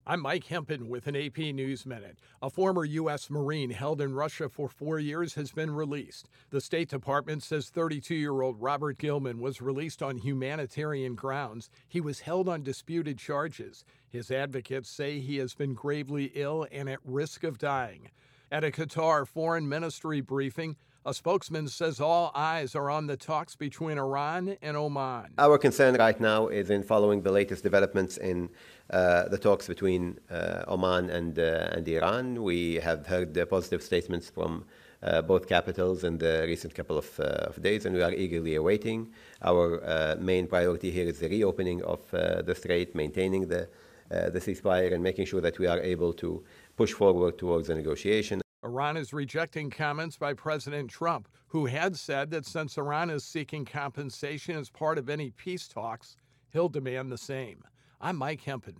I'm Mike Hempen with an AP News Minute. A former U.S. Marine held in Russia for 4 years has been released. The State Department says 32-year-old Robert Gilman was released on humanitarian grounds. He was held on disputed charges. His advocates say he has been gravely ill and at risk of dying. At a Qatar foreign ministry briefing, a spokesman says all eyes are on the talks between Iran and Oman. Our concern right now is in following the latest developments in the talks between Oman and Iran. We have heard positive statements from both capitals in the recent couple of days, and we are eagerly awaiting. Our main priority here is the reopening of the strait, maintaining the ceasefire, and making sure that we are able to push forward towards a negotiation. Iran is rejecting comments by President Trump, who had said that since Iran is seeking compensation as part of any peace talks, he'll demand the same. I'm Mike Hempen.